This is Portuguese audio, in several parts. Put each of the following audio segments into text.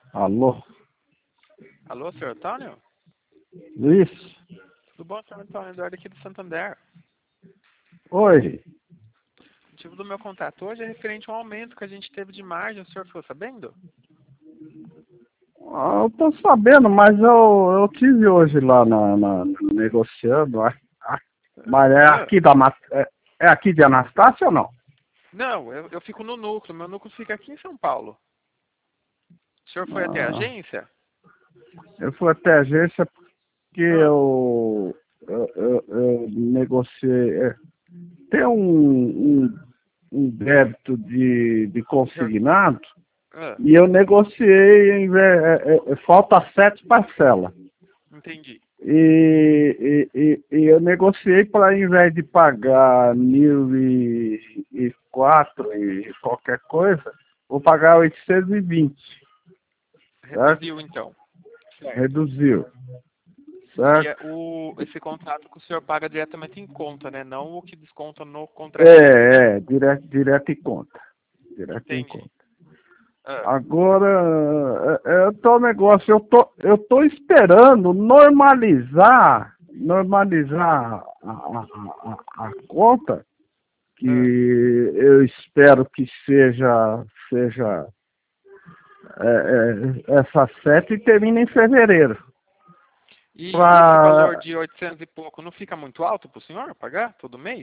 Alô? Alô, senhor Antônio? Isso? Tudo bom, senhor Antônio? Eduardo aqui do Santander. Oi? O motivo do meu contato hoje é referente ao aumento que a gente teve de margem. O senhor ficou sabendo? Eu tô sabendo, mas eu tive hoje lá negociando. Mas é Ah, aqui é aqui de Anastácia ou não? não, eu fico no núcleo. Meu núcleo fica aqui em São Paulo. O senhor foi até a Ah, agência? eu fui até a agência porque Ah, eu negociei. Tem um débito de já- consignado ah, e eu negociei, falta 7 parcelas. entendi. E eu negociei para, ao invés de pagar 1.004 e qualquer coisa, vou pagar 820, certo? Reduziu então. Certo. Reduziu, Seria certo? esse contrato que o senhor paga diretamente em conta, né? Não o que desconta no contra-cheque, né? Direto em conta. Direto em Entendi. conta. Ah, Agora, o negócio, eu tô esperando normalizar a conta, que ah. eu espero que seja essa 7 e termina em fevereiro. E esse valor Pra, de 800 e pouco não fica muito alto para o senhor pagar todo mês?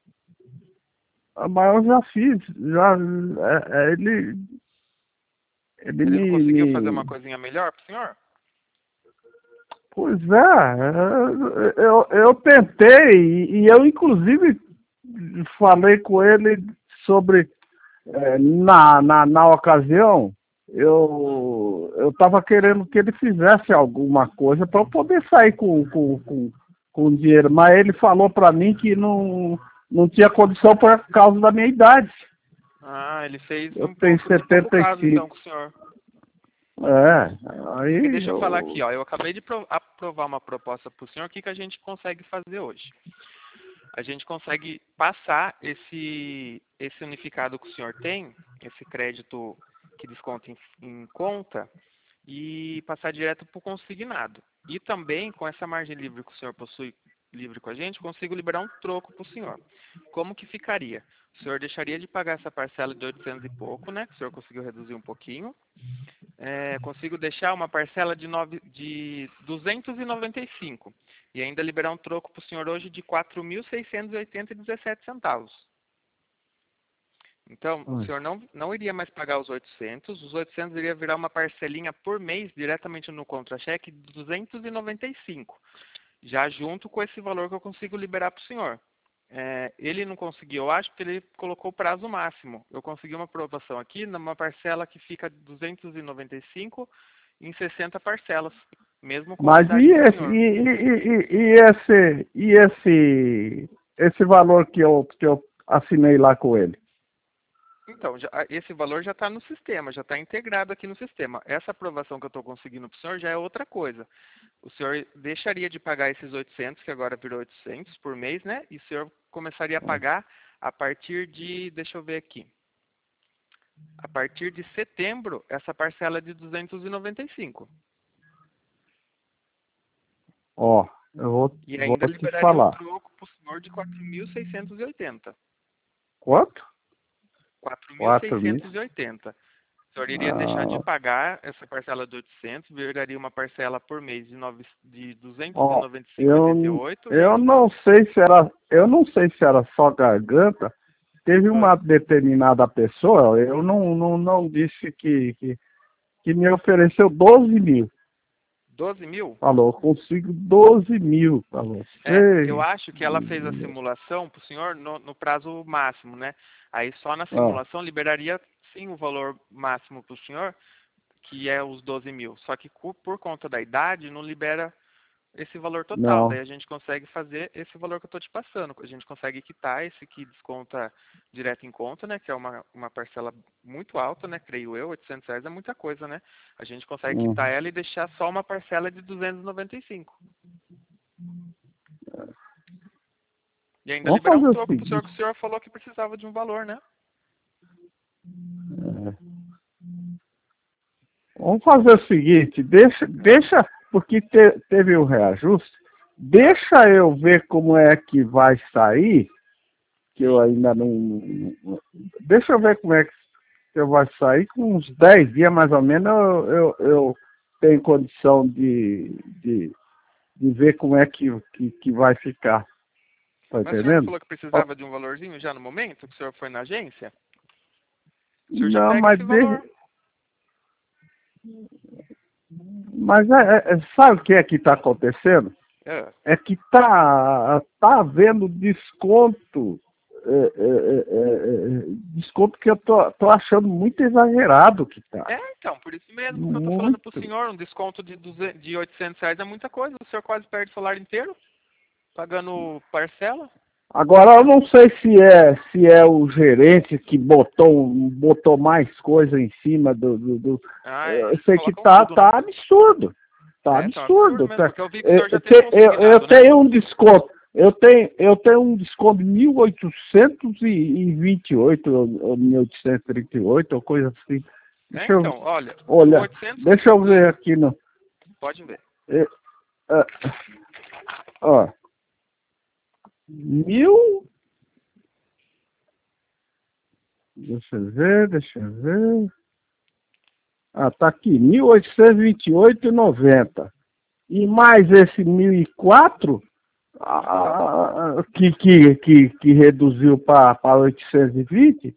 mas eu já fiz, ele Ele não conseguiu fazer uma me. coisinha melhor para o senhor? Pois é, eu tentei e eu inclusive falei com ele sobre, na ocasião, Hum. eu estava querendo que ele fizesse alguma coisa para eu poder sair com dinheiro, mas ele falou para mim que não tinha condição por causa da minha idade. Ah, ele fez Eu um tenho pouco de pouco setenta e caso então cinco com o senhor. É, Porque aí deixa eu falar aqui, ó, eu acabei de aprovar uma proposta para o senhor, o que que a gente consegue fazer hoje? A gente consegue passar esse unificado que o senhor tem, esse crédito que desconta em conta, e passar direto para o consignado. E também, com essa margem livre que o senhor possui livre com a gente, consigo liberar um troco para o senhor. Como que ficaria? O senhor deixaria de pagar essa parcela de 800 e pouco, né? Que o senhor conseguiu reduzir um pouquinho. Consigo deixar uma parcela de 295 e ainda liberar um troco para o senhor hoje de 4.680,17 centavos. Então, o senhor não iria mais pagar os 800 iria virar uma parcelinha por mês diretamente no contra-cheque de 295, já junto com esse valor que eu consigo liberar para o senhor. Ele não conseguiu, eu acho que ele colocou o prazo máximo. Eu consegui uma aprovação aqui numa parcela que fica 295 em 60 parcelas, mesmo com a mas idade do senhor. esse valor que eu assinei lá com ele? Então, esse valor já está no sistema, já está integrado aqui no sistema. Essa aprovação que eu estou conseguindo para o senhor já é outra coisa. O senhor deixaria de pagar esses 800, que agora virou 800 por mês, né? E o senhor começaria a pagar a partir de, deixa eu ver aqui, a partir de setembro, essa parcela é de 295. Ó, eu E vou ainda te liberaria um falar. troco para o senhor de 4.680. Quanto? 4.000. 4.680. O senhor iria deixar de Ah, pagar essa parcela de 800, viraria uma parcela por mês de ó, eu, 295,88 e eu ainda... não sei se era só garganta. Teve uma Ah, determinada pessoa, eu não disse que me ofereceu 12.000. 12 mil? Falou, eu consigo 12.000 para Eu você. acho que ela fez a simulação para o senhor no prazo máximo, né? Aí só na Ah, simulação liberaria sim o valor máximo para o senhor, que é os 12 mil. Só que por conta da idade não libera esse valor total. Daí não. a gente consegue fazer esse valor que eu estou te passando. A gente consegue quitar esse que desconta direto em conta, né? Que é uma parcela muito alta, né? Creio eu, R$ 800 é muita coisa, né? A gente consegue quitar Uhum. ela e deixar só uma parcela de 295. E ainda Vamos liberar um fazer o troco pro senhor, seguinte. que o senhor falou que precisava de um valor, né? É, vamos fazer o seguinte, deixa porque teve um reajuste, deixa eu ver como é que vai sair, que eu ainda não... Deixa eu ver como é que vai sair, com uns 10 dias mais ou menos eu tenho condição de ver como é que vai ficar. Tá Mas o senhor não entendendo? falou que precisava de um valorzinho já no momento, que o senhor foi na agência? O senhor já Não, pega mas esse valor. sabe o que é que está acontecendo? É. É que tá havendo desconto, desconto que eu tô achando muito exagerado que tá. Então, por isso mesmo que eu tô falando pro Muito. senhor, um desconto de R$ 800 é muita coisa. O senhor quase perde o salário inteiro, pagando parcela. Agora eu não sei se é o gerente que botou mais coisa em cima do. Eu Eles sei que colocam tudo, né? tá absurdo. Tá Tá um absurdo absurdo. mesmo, porque eu vi que o senhor já tem Eu consignado, né? tenho um desconto. Eu tenho um desconto de 1.828 ou 1.838 ou coisa assim. Deixa eu Então, olha, o olhar. 800... Deixa eu ver aqui no. Pode ver. É, é, ó. 1.000. Deixa eu ver. Ah, tá aqui, 1.828,90. E mais esse 1.004, que reduziu para 820,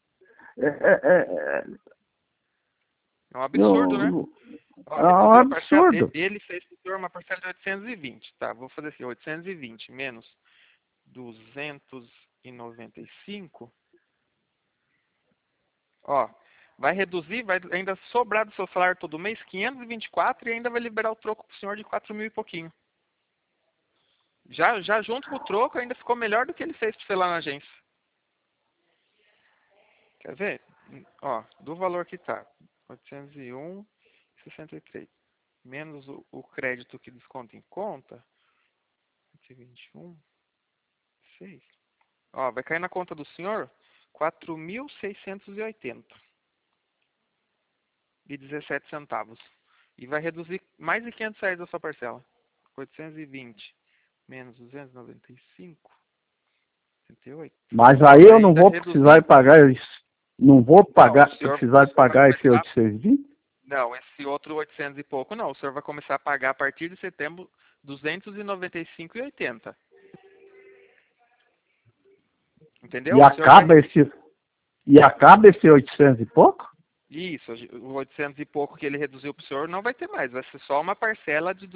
É um absurdo, né? não, Ó, é um reduziu a parcela. absurdo. Ele fez pro senhor uma parcela de 820, tá? Vou fazer assim, 820 menos 295. Ó, vai reduzir, vai ainda sobrar do seu salário todo mês 524 e ainda vai liberar o troco pro senhor de 4.000 e pouquinho. Já junto com o troco ainda ficou melhor do que ele fez pra você lá na agência. Quer ver? Ó, do valor que tá, 801,63. Menos o crédito que desconta em conta, 121, 6. Ó, vai cair na conta do senhor 4.680,17 centavos. E vai reduzir mais de R$ 500 da sua parcela. 820 menos 295, 68. Mas Ó, aí eu vai não ainda vou precisar reduzir. de pagar isso. Não vou Não, precisar o de senhor vai pagar esse começar. 820? Não, esse outro 800 e pouco não. O senhor vai começar a pagar a partir de setembro 295,80. Entendeu? O senhor vai. E acaba esse 800 e pouco? Isso, o 800 e pouco que ele reduziu para o senhor não vai ter mais. Vai ser só uma parcela de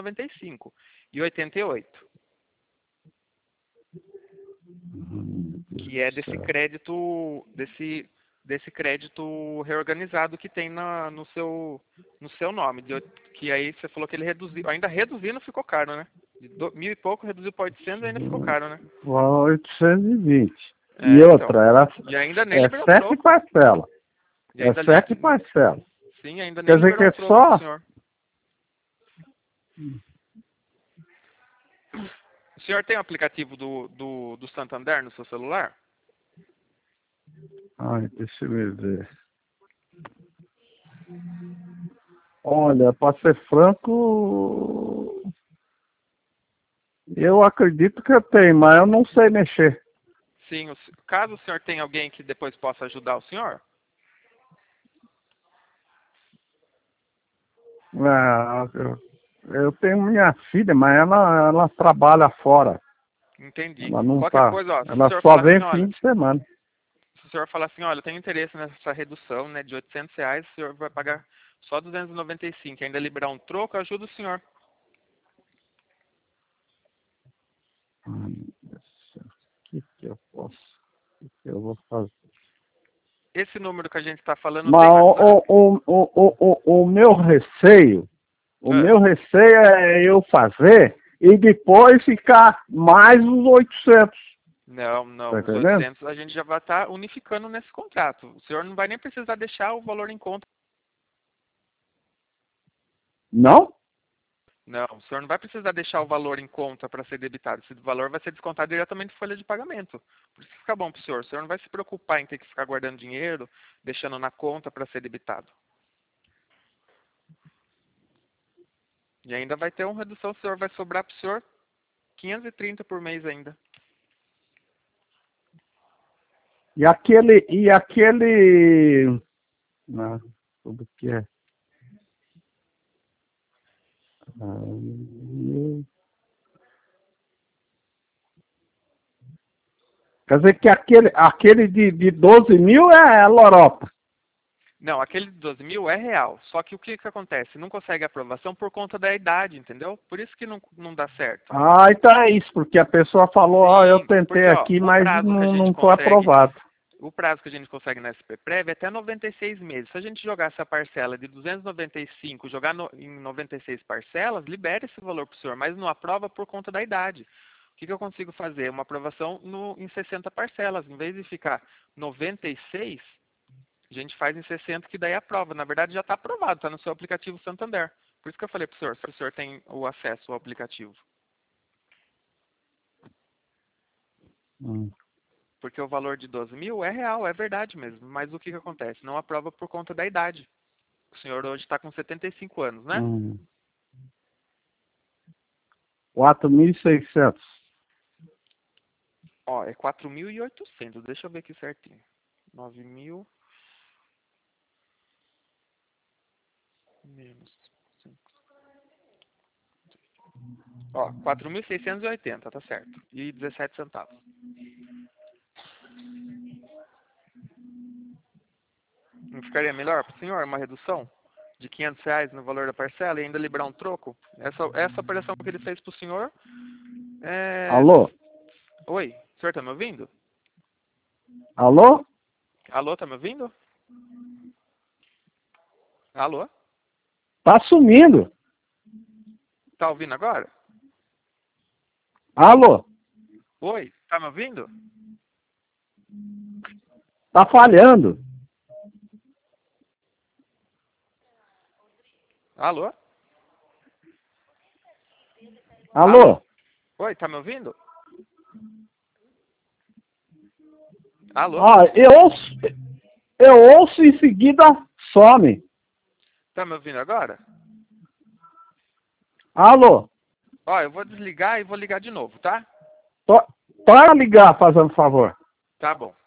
295,88. Que é desse crédito, desse crédito reorganizado que tem no seu nome. Que aí você falou que ele reduziu. Ainda reduzindo ficou caro, né? De 1.000 e pouco reduziu para 800 e ainda ficou caro, né? 820. E Então. outra, E ainda nem é liberou o 7 troco. parcelas. E É ainda, 7 parcelas. sim, ainda nem Quer dizer que liberou é o troco pro só. senhor. O senhor tem o aplicativo do Santander no seu celular? Ai, deixa eu ver. Olha, para ser franco, eu acredito que eu tenho, mas eu não sei mexer. Sim, caso o senhor tenha alguém que depois possa ajudar o senhor, Ah, eu tenho minha filha, mas ela trabalha fora. entendi. Ela não Qualquer tá. coisa, ó, se o Ela senhor só falar assim, vem olha, fim de semana. se o senhor falar assim, olha, eu tenho interesse nessa redução, né, de R$ 800, o senhor vai pagar só 295, ainda liberar um troco, ajuda o senhor. Ai, meu Deus do céu. O que eu posso? O que eu vou fazer? Esse número que a gente está falando Mas tem WhatsApp? o meu receio, É. é eu fazer e depois ficar mais os 800. Não, Tá não, os entendendo? 800 a gente já vai estar unificando nesse contrato. O senhor não vai nem precisar deixar o valor em conta. Não? Não, o senhor não vai precisar deixar o valor em conta para ser debitado. Esse valor vai ser descontado diretamente da folha de pagamento. Por isso que fica bom para o senhor. O senhor não vai se preocupar em ter que ficar guardando dinheiro, deixando na conta para ser debitado. E ainda vai ter uma redução, o senhor vai sobrar para o senhor 530 por mês ainda. E aquele... Ah, tudo que é... Quer dizer que aquele de 12 mil é lorota. Não, aquele de 12 mil é real. Só que o que acontece? Não consegue aprovação por conta da idade, entendeu? Por isso que não dá certo. Ah, então é isso, porque a pessoa falou, ó, eu tentei porque, ó, aqui, mas não foi consegue, aprovado. o prazo que a gente consegue na SPPrev é até 96 meses. Se a gente jogar essa parcela de 295, jogar em 96 parcelas, libera esse valor para o senhor, mas não aprova por conta da idade. O que eu consigo fazer? Uma aprovação em 60 parcelas. Em vez de ficar 96, a gente faz em 60, que daí aprova. Na verdade, já está aprovado, está no seu aplicativo Santander. Por isso que eu falei para o senhor, se o senhor tem o acesso ao aplicativo. Porque o valor de 12 mil é real, é verdade mesmo. Mas o que acontece? Não aprova por conta da idade. O senhor hoje está com 75 anos, né? 4.600. Ó, é 4.800. Deixa eu ver aqui certinho. 9.000 menos 5. Ó, 4.680, tá certo. E 17 centavos. Não ficaria melhor para o senhor uma redução de R$500 no valor da parcela e ainda liberar um troco? Essa operação que ele fez para o senhor é... Alô? Oi, o senhor tá me ouvindo? Alô? Alô, tá me ouvindo? Alô? Tá sumindo. Tá ouvindo agora? Alô? Oi, tá me ouvindo? Tá falhando. Alô? Alô? Oi, tá me ouvindo? Alô? Ah, eu ouço e em seguida some. Tá me ouvindo agora? Alô? Ó, eu vou desligar e vou ligar de novo, tá? Para ligar, fazendo favor. Tá bom.